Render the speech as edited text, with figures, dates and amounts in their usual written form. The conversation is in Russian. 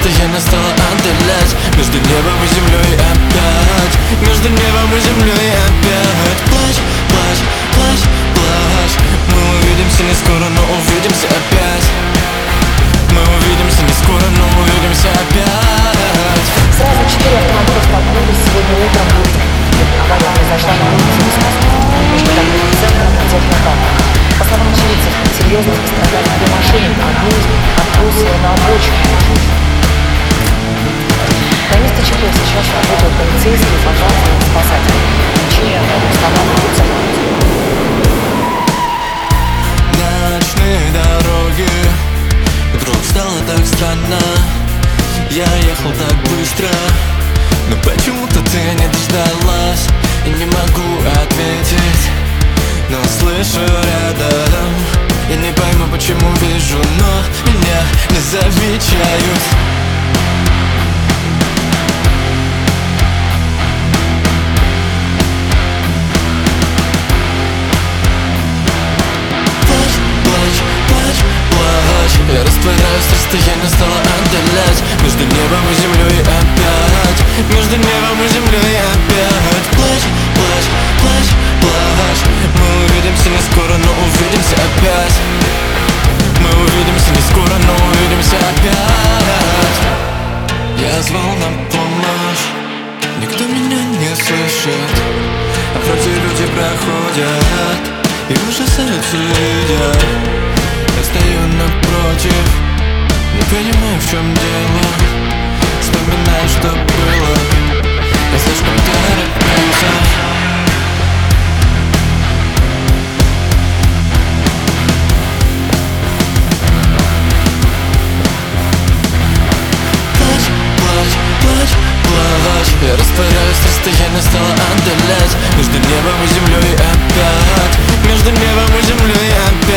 расстояние стало отдалять между небом и землей опять, между небом и землей опять. Плачь, плачь, плачь, плачь. Мы увидимся не скоро, но увидимся опять. Мы увидимся не скоро, но увидимся опять. Сразу 4 автомобиля столкнулись сегодня утром в Лузе. Авария произошла на улице Московской, между торговым центром и технопарком. По словам очевидцев, серьезно пострадали 2 машины, одну из них отбросило на обочину. На месте ЧП сейчас работают полицейские, пожарные и спасатели. Причины устанавливаются. Ночные дороги, вдруг стало так странно. Я ехал так быстро, но почему-то ты не дождалась. И не могу ответить, но слышу рядом. Я не пойму, почему вижу, но меня не замечают. Я растворяюсь, расстояние стало отдалять между небом и землей опять, между небом и землей опять. Плачь, плачь, плачь, плачь. Мы увидимся не скоро, но увидимся опять. Мы увидимся не скоро, но увидимся опять. Я звал на помощь, никто меня не слышит, а вроде люди проходят и ужасаются, видя. Я стою напротив, не понимаю, в чем дело. Вспоминаю, что было, я слишком торопился. Плачь, плачь, плачь, плачь. Я растворяюсь, расстояние стало отдалять между небом и землей опять, между небом и землей опять.